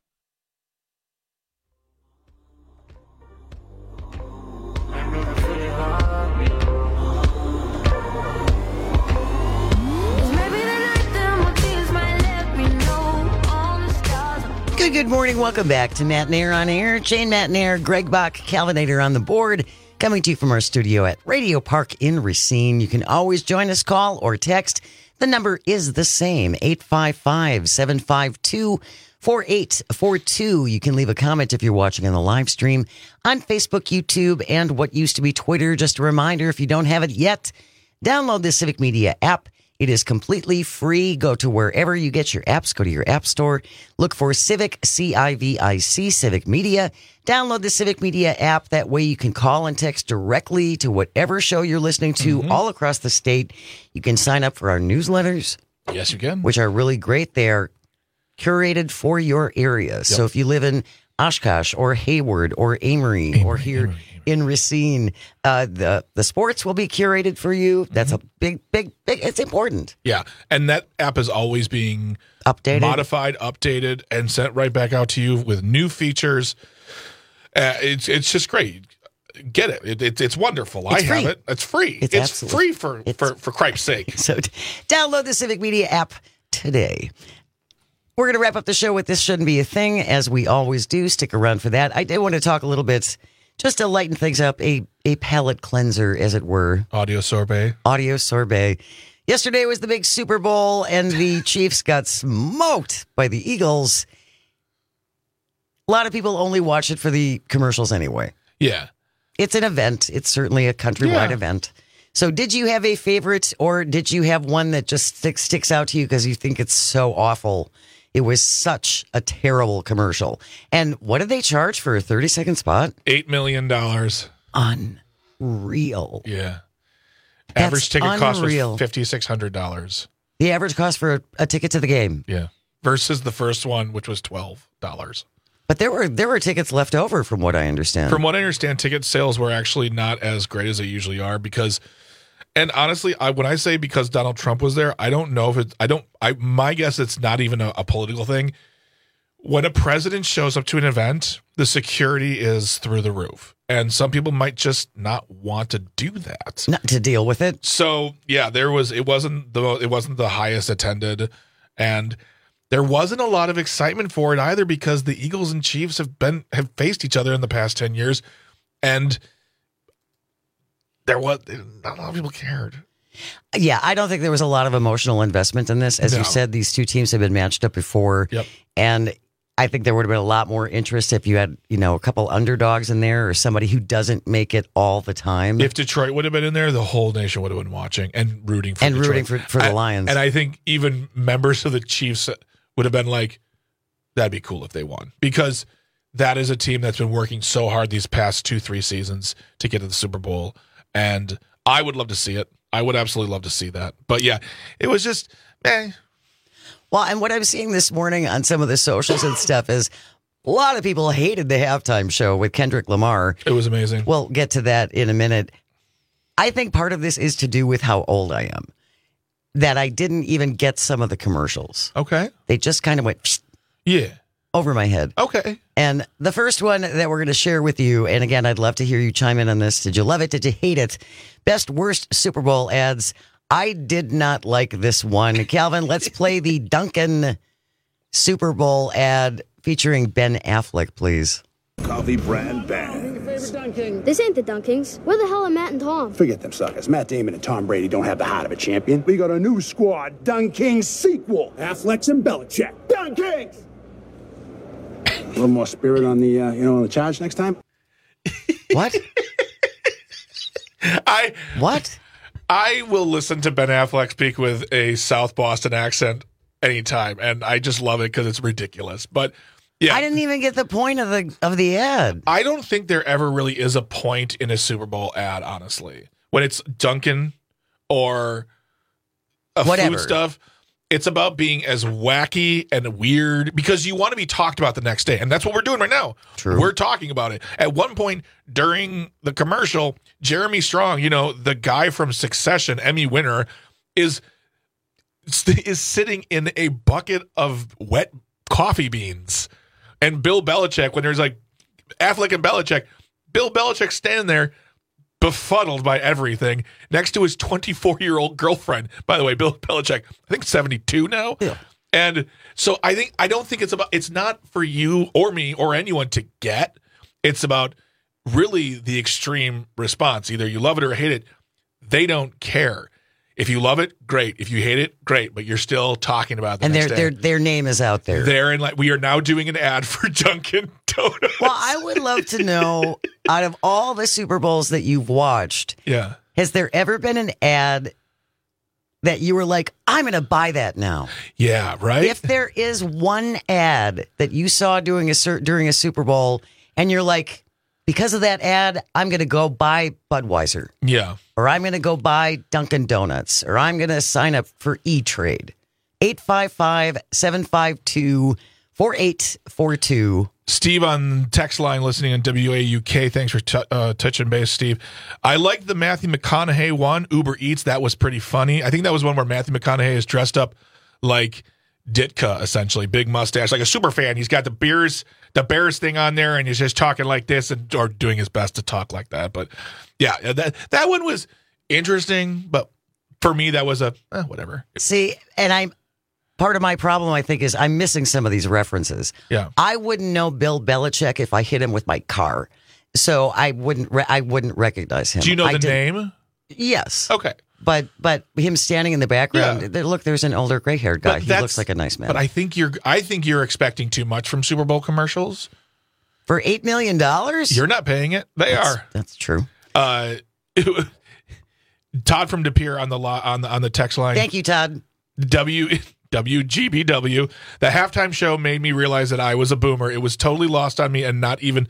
Good morning. Welcome back to Matt Nair on Air. Jane Matt Nair, Greg Bach, Calvinator on the board. Coming to you from our studio at Radio Park in Racine. You can always join us, call or text. The number is the same, 855-752-4842. You can leave a comment if you're watching on the live stream on Facebook, YouTube, and what used to be Twitter. Just a reminder, if you don't have it yet, download the Civic Media app. It is completely free. Go to wherever you get your apps. Go to your app store. Look for Civic, C-I-V-I-C, Civic Media. Download the Civic Media app. That way you can call and text directly to whatever show you're listening to all across the state. You can sign up for our newsletters. Yes, you can. Which are really great. They are curated for your area. Yep. So if you live in Oshkosh or Hayward or Amory or here in Racine, the sports will be curated for you. That's a big, it's important. Yeah. And that app is always being updated, modified, updated, and sent right back out to you with new features. It's just great. Get it. It's wonderful. I have it. It's free. It's free for Christ's sake. So download the Civic Media app today. We're going to wrap up the show with This Shouldn't Be a Thing, as we always do. Stick around for that. I did want to talk a little bit, just to lighten things up, a palate cleanser, as it were. Audio sorbet. Yesterday was the big Super Bowl, and the Chiefs got smoked by the Eagles. A lot of people only watch it for the commercials anyway. Yeah. It's an event. It's certainly a countrywide event. So did you have a favorite, or did you have one that just sticks out to you because you think it's so awful? It was such a terrible commercial. And what did they charge for a 30-second spot? $8 million. Unreal. Yeah. Average ticket cost was $5,600. The average cost for a ticket to the game. Yeah. Versus the first one, which was $12. But there were tickets left over, from what I understand. From what I understand, ticket sales were actually not as great as they usually are because, and honestly, when I say because Donald Trump was there, I don't know if my guess it's not even a political thing. When a president shows up to an event, the security is through the roof. And some people might just not want to do that. Not to deal with it. So yeah, it wasn't the highest attended, and there wasn't a lot of excitement for it either because the Eagles and Chiefs have faced each other in the past 10 years, and not a lot of people cared. Yeah, I don't think there was a lot of emotional investment in this. As you said, these two teams have been matched up before. Yep. And I think there would have been a lot more interest if you had, a couple underdogs in there or somebody who doesn't make it all the time. If Detroit would have been in there, the whole nation would have been watching and rooting for Detroit. Rooting for the Lions. And I think even members of the Chiefs would have been like, that'd be cool if they won. Because that is a team that's been working so hard these past 2-3 seasons to get to the Super Bowl. And I would love to see it. I would absolutely love to see that. But yeah, it was just, Well, and what I'm seeing this morning on some of the socials and stuff is a lot of people hated the halftime show with Kendrick Lamar. It was amazing. We'll get to that in a minute. I think part of this is to do with how old I am. That I didn't even get some of the commercials. Okay. They just kind of went over my head. Okay. And the first one that we're going to share with you, and again, I'd love to hear you chime in on this. Did you love it? Did you hate it? Best, worst Super Bowl ads. I did not like this one. Calvin, let's play the Dunkin' Super Bowl ad featuring Ben Affleck, please. Coffee brand bags. This ain't the Dunkings. Where the hell are Matt and Tom? Forget them suckers. Matt Damon and Tom Brady don't have the heart of a champion. We got a new squad, Dunkings sequel. Affleck's and Belichick. Dunkings! A little more spirit on the, on the charge next time. What? What? I will listen to Ben Affleck speak with a South Boston accent anytime, and I just love it because it's ridiculous. But yeah, I didn't even get the point of the ad. I don't think there ever really is a point in a Super Bowl ad, honestly. When it's Dunkin' or food stuff, it's about being as wacky and weird because you want to be talked about the next day. And that's what we're doing right now. True. We're talking about it. At one point during the commercial, Jeremy Strong, the guy from Succession, Emmy winner, is is sitting in a bucket of wet coffee beans. And Bill Belichick, when there's like Affleck and Belichick, Bill Belichick standing there befuddled by everything next to his 24-year-old girlfriend. By the way, Bill Belichick, I think 72 now. Yeah. And so I don't think it's not for you or me or anyone to get. It's about really the extreme response. Either you love it or hate it. They don't care. If you love it, great. If you hate it, great. But you're still talking about it. And their name is out there. We are now doing an ad for Dunkin' Donuts. Well, I would love to know, out of all the Super Bowls that you've watched, has there ever been an ad that you were like, I'm going to buy that now? Yeah, right? If there is one ad that you saw during a Super Bowl and you're like, because of that ad, I'm going to go buy Budweiser. Yeah. Or I'm going to go buy Dunkin' Donuts. Or I'm going to sign up for E-Trade. 855-752-4842. Steve on text line listening on WAUK. Thanks for touching base, Steve. I liked the Matthew McConaughey one, Uber Eats. That was pretty funny. I think that was one where Matthew McConaughey is dressed up like Ditka, essentially. Big mustache, like a super fan. He's got the Bears thing on there, and he's just talking like this or doing his best to talk like that. But yeah, that one was interesting. But for me, that was a whatever. See, and part of my problem, I think, is I'm missing some of these references. Yeah. I wouldn't know Bill Belichick if I hit him with my car. So I wouldn't recognize him. Do you know the name? Yes. Okay. But him standing in the background, look, there's an older gray-haired guy. He looks like a nice man. But I think you're expecting too much from Super Bowl commercials. For $8 million? You're not paying it. Are. That's true. Todd from De Pere on the text line. Thank you, Todd. WGBW. The halftime show made me realize that I was a boomer. It was totally lost on me and not even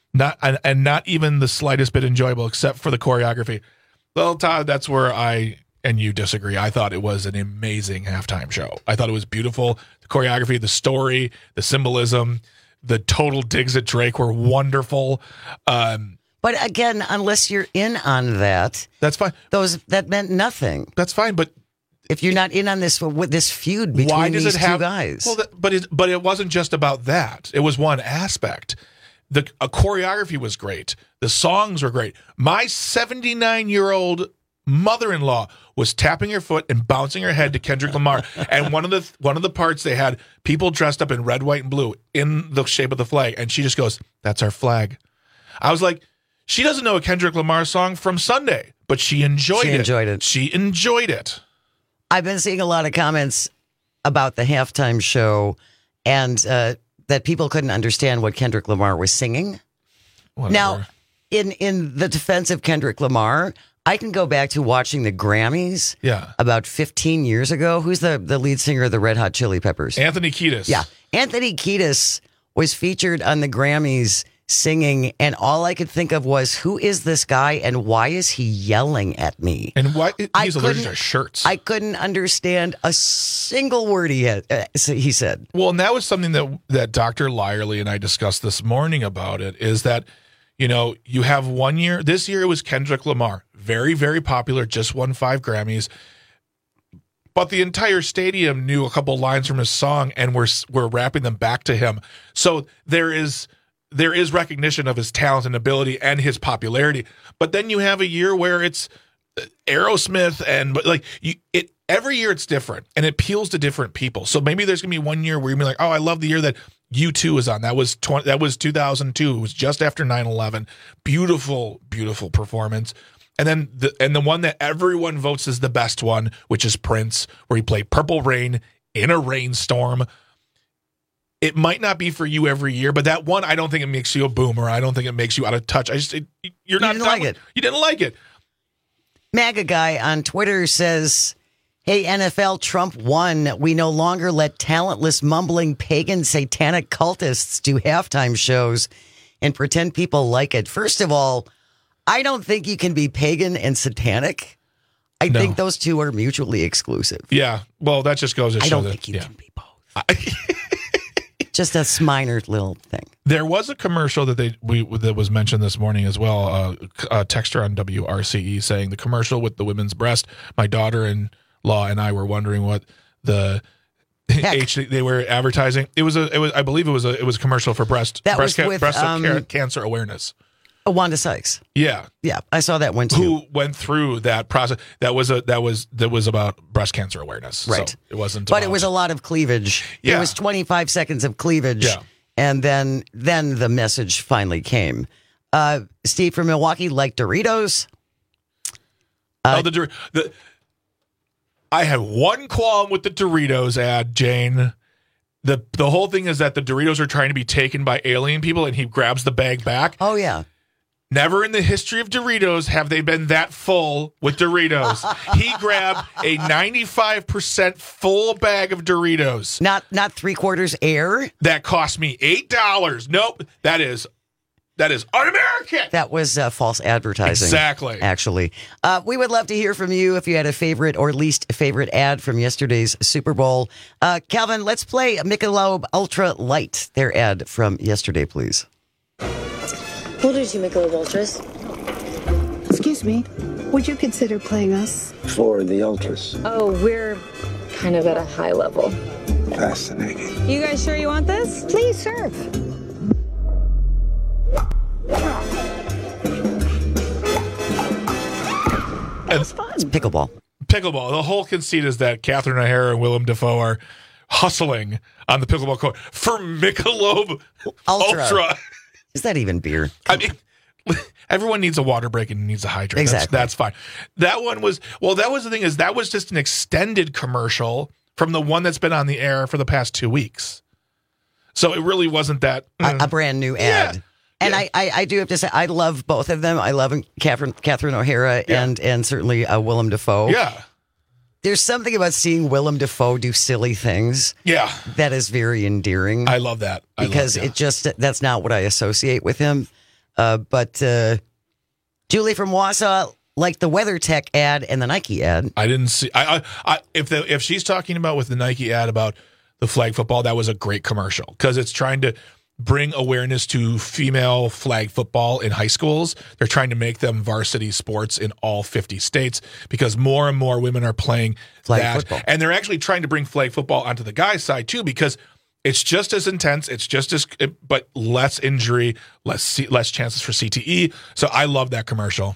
the slightest bit enjoyable except for the choreography. Well, Todd, that's where I and you disagree. I thought it was an amazing halftime show. I thought it was beautiful. The choreography, the story, the symbolism, the total digs at Drake were wonderful. But again, unless you're in on that, that's fine. That meant nothing. That's fine, but if you're not in on this with this feud between these two guys, well, but it wasn't just about that. It was one aspect. A choreography was great. The songs were great. My 79-year-old mother-in-law was tapping her foot and bouncing her head to Kendrick Lamar. And one of the parts, they had people dressed up in red, white, and blue in the shape of the flag, and she just goes, "That's our flag." I was like, she doesn't know a Kendrick Lamar song from Sunday, but she enjoyed it. She enjoyed it. I've been seeing a lot of comments about the halftime show and that people couldn't understand what Kendrick Lamar was singing. Whatever. Now, in the defense of Kendrick Lamar, I can go back to watching the Grammys about 15 years ago. Who's the lead singer of the Red Hot Chili Peppers? Anthony Kiedis. Yeah. Anthony Kiedis was featured on the Grammys singing, and all I could think of was, who is this guy and why is he yelling at me? And why he's allergic to shirts. I couldn't understand a single word he said. Well, and that was something that Dr. Lyerly and I discussed this morning about it, is that, you have 1 year. This year it was Kendrick Lamar. Very, very popular, just won 5 Grammys. But the entire stadium knew a couple lines from his song, and we're rapping them back to him. So there is recognition of his talent and ability and his popularity. But then you have a year where it's Aerosmith every year it's different and it appeals to different people. So maybe there's going to be 1 year where you're like, oh, I love the year that U2 was on. That was 2002. It was just after 9/11. Beautiful, beautiful performance. And then the one that everyone votes is the best one, which is Prince, where he played Purple Rain in a rainstorm. It might not be for you every year, but that one, I don't think it makes you a boomer. I don't think it makes you out of touch. You didn't like it. MAGA guy on Twitter says, "Hey, NFL, Trump won. We no longer let talentless, mumbling, pagan, satanic cultists do halftime shows and pretend people like it." First of all, I don't think you can be pagan and satanic. I think those two are mutually exclusive. Yeah. Well, that just goes to show I don't think you can be both. Just a minor little thing. There was a commercial that was mentioned this morning as well. A texter on WRCE saying the commercial with the women's breast. My daughter-in-law and I were wondering what the they were advertising. I believe it was a commercial for breast cancer awareness. Wanda Sykes. Yeah, I saw that one too. Who went through that process? That was about breast cancer awareness, right? So it wasn't, but it was a lot of cleavage. Yeah. It was 25 seconds of cleavage, and then the message finally came. Steve from Milwaukee liked Doritos. I had one qualm with the Doritos ad, Jane. The whole thing is that the Doritos are trying to be taken by alien people, and he grabs the bag back. Oh, yeah. Never in the history of Doritos have they been that full with Doritos. He grabbed a 95% full bag of Doritos. Not 3/4 air? That cost me $8. Nope. That is un-American. That was false advertising. Exactly. Actually. We would love to hear from you if you had a favorite or least favorite ad from yesterday's Super Bowl. Calvin, let's play Michelob Ultra Light, their ad from yesterday, please. We'll do 2 Michelob Ultras. Excuse me, would you consider playing us? For the Ultras. Oh, we're kind of at a high level. Fascinating. You guys sure you want this? Please serve. It's pickleball. Pickleball. The whole conceit is that Catherine O'Hara and Willem Dafoe are hustling on the pickleball court for Michelob Ultra. Is that even beer? I mean, everyone needs a water break and needs a hydrate. Exactly. That's fine. That one was, that was the thing is that was just an extended commercial from the one that's been on the air for the past 2 weeks. So it really wasn't that. A brand new ad. Yeah. And I do have to say, I love both of them. I love Catherine O'Hara and certainly Willem Dafoe. Yeah. There's something about seeing Willem Dafoe do silly things. Yeah. That is very endearing. I love that. That's not what I associate with him. But Julie from Wausau liked the WeatherTech ad and the Nike ad. I didn't see. If she's talking about with the Nike ad about the flag football, that was a great commercial because it's trying to bring awareness to female flag football in high schools. They're trying to make them varsity sports in all 50 states because more and more women are playing flag football. And they're actually trying to bring flag football onto the guys' side too because it's just as intense. It's just as, but less injury, less chances for CTE. So I love that commercial.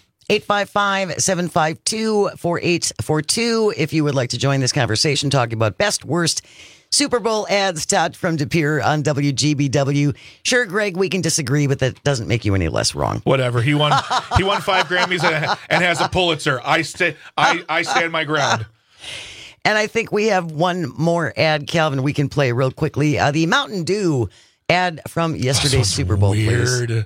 855-752-4842 if you would like to join this conversation talking about best, worst Super Bowl ads. Todd from De Pere on WGBW. Sure, Greg, we can disagree, but that doesn't make you any less wrong. Whatever. He won 5 Grammys and has a Pulitzer. I stand my ground. And I think we have one more ad, Calvin, we can play real quickly. The Mountain Dew ad from yesterday's Super Bowl, weird. Please.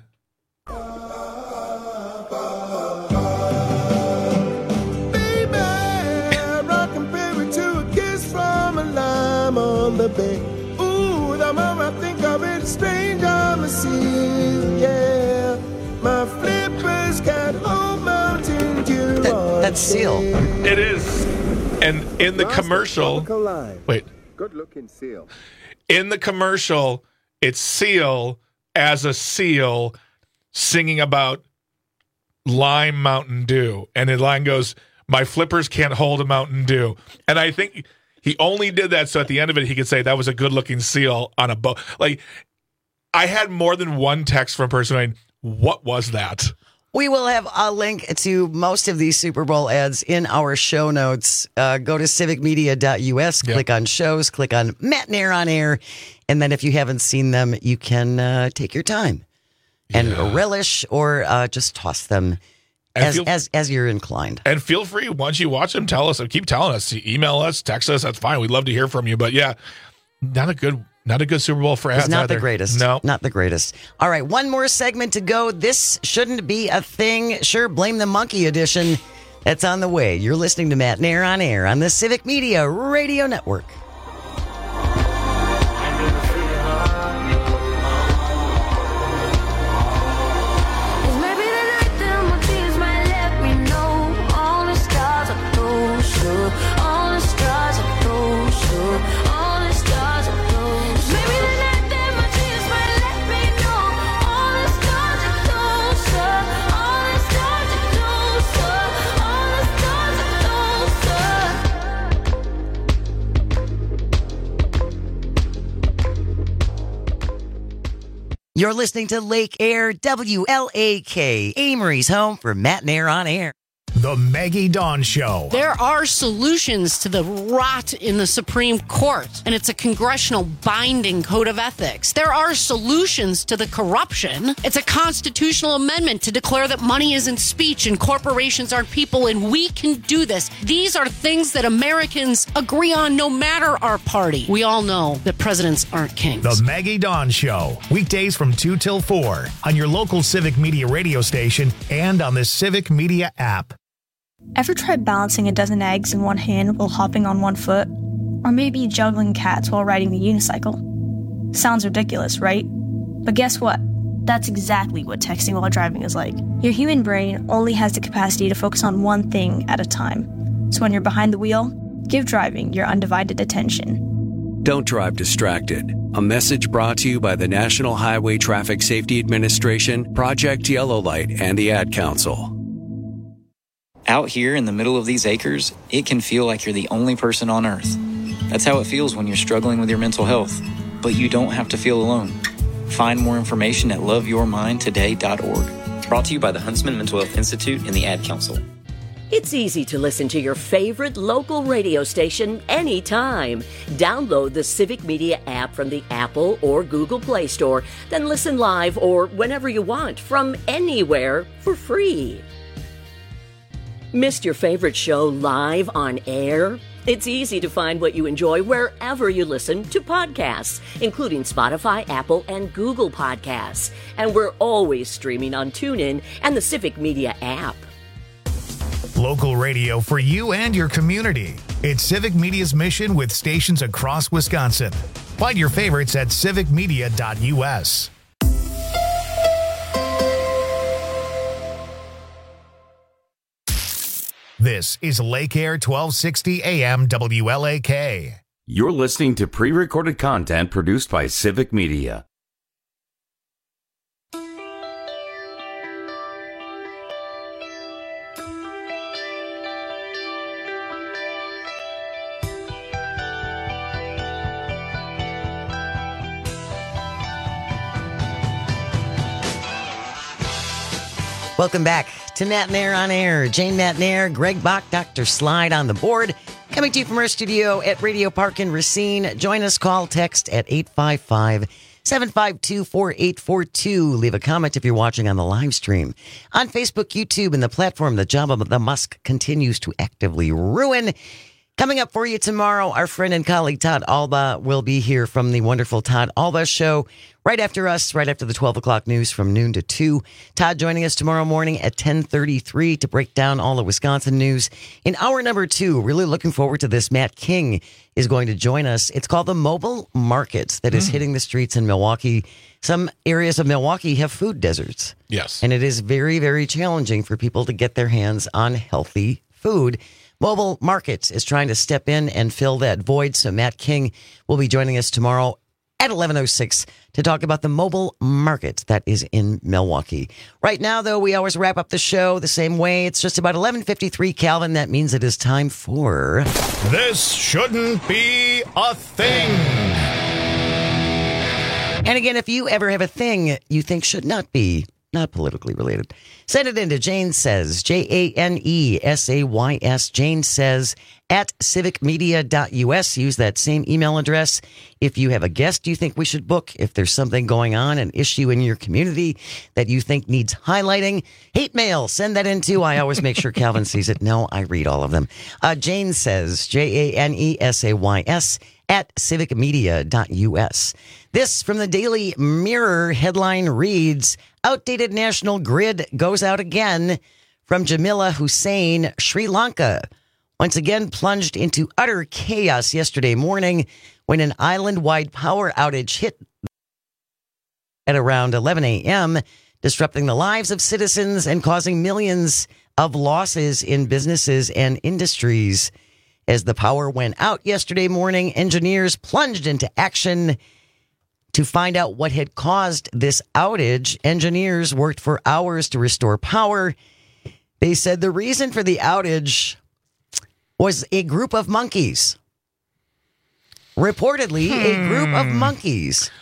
On the bay. Ooh, the more I think of it, strange on the sea. Yeah, my flippers got whole Mountain Dew. That's Seal. It is. And in the commercial, wait. Good looking Seal. In the commercial, it's Seal as a seal singing about lime Mountain Dew. And the line goes, my flippers can't hold a Mountain Dew. And I think he only did that so at the end of it, he could say that was a good-looking seal on a boat. Like, I had more than one text from a person saying, what was that? We will have a link to most of these Super Bowl ads in our show notes. Go to civicmedia.us, click on shows, click on Matt Nair on Air, and then if you haven't seen them, you can take your time and relish or just toss them. As you're inclined. And feel free, once you watch them, tell us, and keep telling us, email us, text us, that's fine. We'd love to hear from you. But yeah, not a good Super Bowl for ads. It's not either. the greatest. No. Not the greatest. All right, one more segment to go. This shouldn't be a thing. Sure, blame the monkey edition. That's on the way. You're listening to Matt Nair on Air on the Civic Media Radio Network. You're listening to Lake Air, WLAK, Amory's home for Matt and Air on Air. The Maggie Dawn Show. There are solutions to the rot in the Supreme Court, and it's a congressional binding code of ethics. There are solutions to the corruption. It's a constitutional amendment to declare that money isn't speech and corporations aren't people, and we can do this. These are things that Americans agree on no matter our party. We all know that presidents aren't kings. The Maggie Dawn Show. Weekdays from 2 till 4 on your local Civic Media radio station and on the Civic Media app. Ever tried balancing a dozen eggs in one hand while hopping on one foot? Or maybe juggling cats while riding the unicycle? Sounds ridiculous, right? But guess what? That's exactly what texting while driving is like. Your human brain only has the capacity to focus on one thing at a time. So when you're behind the wheel, give driving your undivided attention. Don't drive distracted. A message brought to you by the National Highway Traffic Safety Administration, Project Yellow Light, and the Ad Council. Out here in the middle of these acres, it can feel like you're the only person on Earth. That's how it feels when you're struggling with your mental health. But you don't have to feel alone. Find more information at loveyourmindtoday.org. Brought to you by the Huntsman Mental Health Institute and the Ad Council. It's easy to listen to your favorite local radio station anytime. Download the Civic Media app from the Apple or Google Play Store, then listen live or whenever you want from anywhere for free. Missed your favorite show live on air? It's easy to find what you enjoy wherever you listen to podcasts, including Spotify, Apple, and Google Podcasts. And we're always streaming on TuneIn and the Civic Media app. Local radio for you and your community. It's Civic Media's mission with stations across Wisconsin. Find your favorites at civicmedia.us. This is Lake Air 1260 AM WLAK. You're listening to pre-recorded content produced by Civic Media. Welcome back to Matt and Air on Air. Jane Matt and Air, Greg Bach, Dr. Slide on the board. Coming to you from our studio at Radio Park in Racine. Join us, call, text at 855-752-4842. Leave a comment if you're watching on the live stream. On Facebook, YouTube, and the platform the job of the Musk continues to actively ruin. Coming up for you tomorrow, our friend and colleague Todd Alba will be here from the wonderful Todd Alba Show right after us, right after the 12 o'clock news from noon to 2. Todd joining us tomorrow morning at 10:33 to break down all the Wisconsin news. In hour number 2, really looking forward to this. Matt King is going to join us. It's called the Mobile Market that is hitting the streets in Milwaukee. Some areas of Milwaukee have food deserts. Yes. And it is very, very challenging for people to get their hands on healthy food. Mobile Markets is trying to step in and fill that void. So Matt King will be joining us tomorrow at 11:06 to talk about the Mobile Market that is in Milwaukee. Right now, though, we always wrap up the show the same way. It's just about 11:53, Calvin. That means it is time for... This Shouldn't Be a Thing. And again, if you ever have a thing you think should not be not politically related, send it in to Jane Says, JANESAYS, Jane Says, at civicmedia.us. Use that same email address. If you have a guest you think we should book, if there's something going on, an issue in your community that you think needs highlighting, hate mail, send that in too. I always make sure Calvin sees it. No, I read all of them. Jane Says, JANESAYS, at civicmedia.us. This from the Daily Mirror headline reads, outdated national grid goes out again. From Jamila Hussain, Sri Lanka once again plunged into utter chaos yesterday morning when an island-wide power outage hit at around 11 a.m., disrupting the lives of citizens and causing millions of losses in businesses and industries. As the power went out yesterday morning, engineers plunged into action to find out what had caused this outage. Engineers worked for hours to restore power. They said the reason for the outage was a group of monkeys. Reportedly, a group of monkeys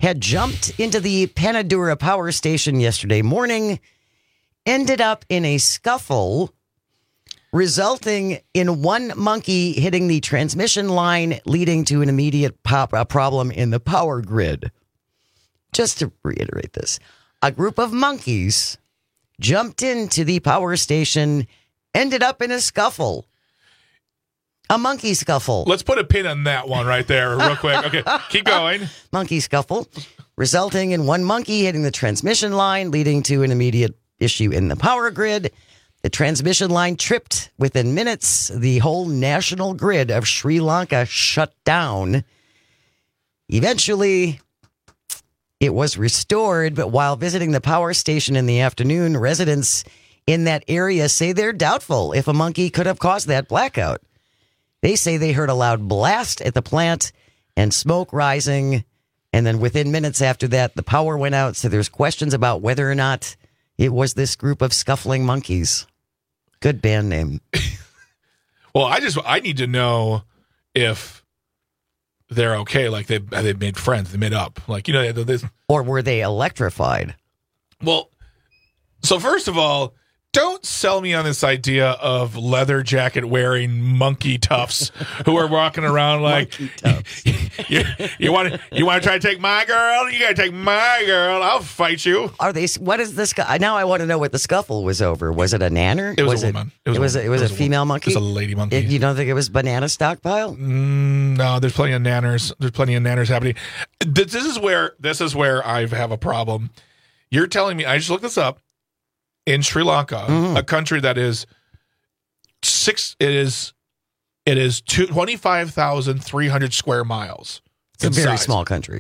had jumped into the Panadura power station yesterday morning, ended up in a scuffle, resulting in one monkey hitting the transmission line, leading to an immediate problem in the power grid. Just to reiterate this, a group of monkeys jumped into the power station, ended up in a scuffle. A monkey scuffle. Let's put a pin on that one right there real quick. Okay, keep going. Monkey scuffle, resulting in one monkey hitting the transmission line, leading to an immediate issue in the power grid. The transmission line tripped within minutes. The whole national grid of Sri Lanka shut down. Eventually, it was restored, but while visiting the power station in the afternoon, residents in that area say they're doubtful if a monkey could have caused that blackout. They say they heard a loud blast at the plant and smoke rising, and then within minutes after that, the power went out, so there's questions about whether or not it was this group of scuffling monkeys. Good band name. Well, I need to know if they're okay, like they've made friends, they made up. Like, or were they electrified? Well, so first of all, don't sell me on this idea of leather jacket wearing monkey toughs who are walking around like you want to try to take my girl? You got to take my girl. I'll fight you. Are they? What is this guy? Now I want to know what the scuffle was over. Was it a nanner? It was a woman. It was a female monkey. It was a lady monkey. You don't think it was banana stockpile? No, there's plenty of nanners. There's plenty of nanners happening. This is where I have a problem. You're telling me? I just looked this up. In Sri Lanka, a country that is 25,300 square miles. It's a very small country.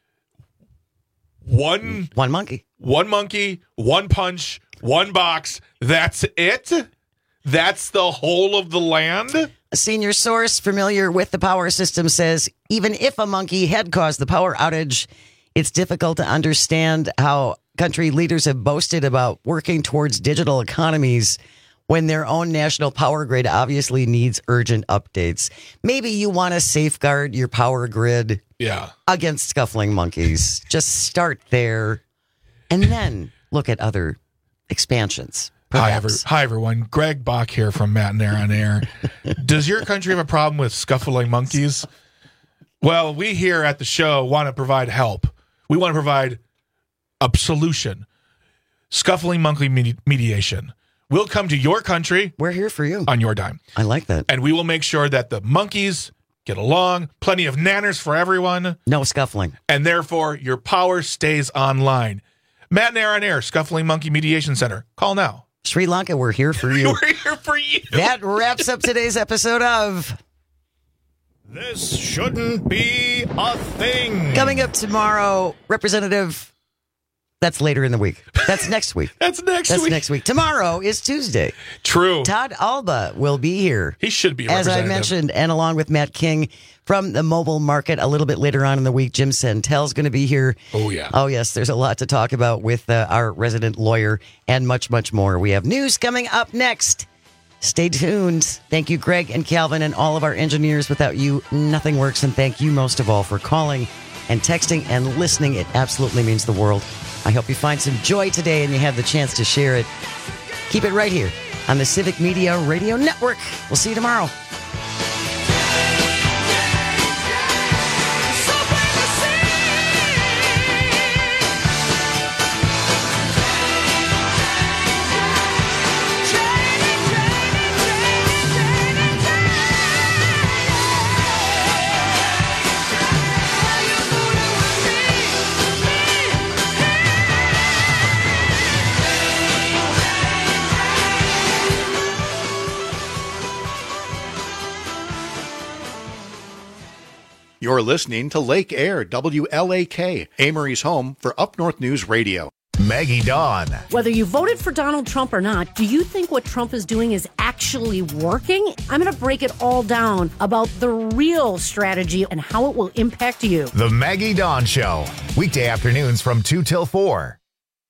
One monkey, one punch, one box. That's it? That's the whole of the land? A senior source familiar with the power system says even if a monkey had caused the power outage, it's difficult to understand how country leaders have boasted about working towards digital economies when their own national power grid obviously needs urgent updates. Maybe you want to safeguard your power grid against scuffling monkeys. Just start there and then look at other expansions. Hi, everyone. Greg Bach here from Matt and Air on Air. Does your country have a problem with scuffling monkeys? Well, we here at the show want to provide help. We want to provide a solution. Scuffling monkey mediation. We'll come to your country. We're here for you. On your dime. I like that. And we will make sure that the monkeys get along. Plenty of nanners for everyone. No scuffling. And therefore, your power stays online. Matt and Air on Air, Scuffling Monkey Mediation Center. Call now. Sri Lanka, we're here for you. We're here for you. That wraps up today's episode of This Shouldn't Be a Thing. Coming up tomorrow, Representative... That's later in the week. That's next week. That's next week. Tomorrow is Tuesday. True. Todd Alba will be here. He should be a as I representative. mentioned, and along with Matt King from the mobile market a little bit later on in the week. Jim Santel's going to be here. Oh, yeah. Oh, yes. There's a lot to talk about with our resident lawyer and much, much more. We have news coming up next. Stay tuned. Thank you, Greg and Calvin and all of our engineers. Without you, nothing works. And thank you most of all for calling and texting and listening. It absolutely means the world. I hope you find some joy today and you have the chance to share it. Keep it right here on the Civic Media Radio Network. We'll see you tomorrow. You're listening to Lake Air, WLAK, Amory's home for Up North News Radio. Maggie Dawn. Whether you voted for Donald Trump or not, do you think what Trump is doing is actually working? I'm going to break it all down about the real strategy and how it will impact you. The Maggie Dawn Show. Weekday afternoons from 2 till 4.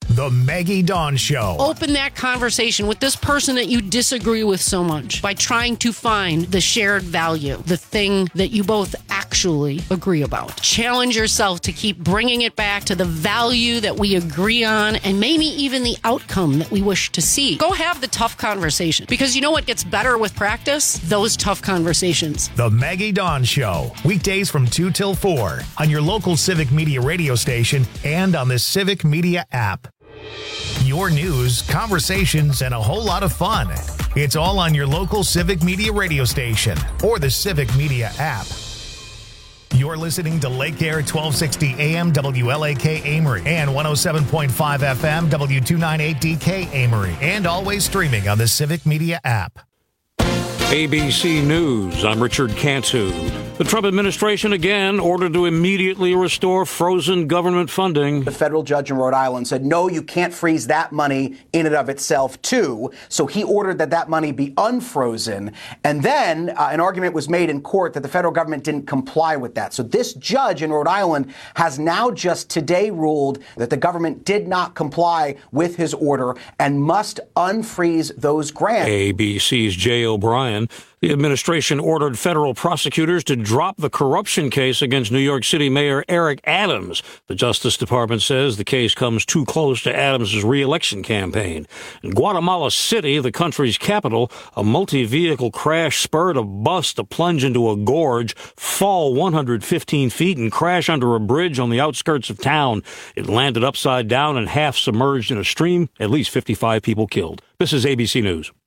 The Maggie Dawn Show. Open that conversation with this person that you disagree with so much by trying to find the shared value, the thing that you both actually agree about. Challenge yourself to keep bringing it back to the value that we agree on and maybe even the outcome that we wish to see. Go have the tough conversation, because you know what gets better with practice? Those tough conversations. The Maggie Dawn Show. Weekdays from 2 till 4 on your local Civic Media radio station and on the Civic Media app. Your news, conversations, and a whole lot of fun. It's all on your local Civic Media radio station or the Civic Media app. You're listening to Lake Air 1260 AM WLAK Amory and 107.5 FM W298DK Amory, and always streaming on the Civic Media app. ABC News, I'm Richard Cantu. The Trump administration again ordered to immediately restore frozen government funding. The federal judge in Rhode Island said, no, you can't freeze that money in and of itself, too. So he ordered that money be unfrozen. And then an argument was made in court that the federal government didn't comply with that. So this judge in Rhode Island has now just today ruled that the government did not comply with his order and must unfreeze those grants. ABC's Jay O'Brien. The administration ordered federal prosecutors to drop the corruption case against New York City Mayor Eric Adams. The Justice Department says the case comes too close to Adams' re-election campaign. In Guatemala City, the country's capital, a multi-vehicle crash spurred a bus to plunge into a gorge, fall 115 feet, and crash under a bridge on the outskirts of town. It landed upside down and half submerged in a stream. At least 55 people killed. This is ABC News.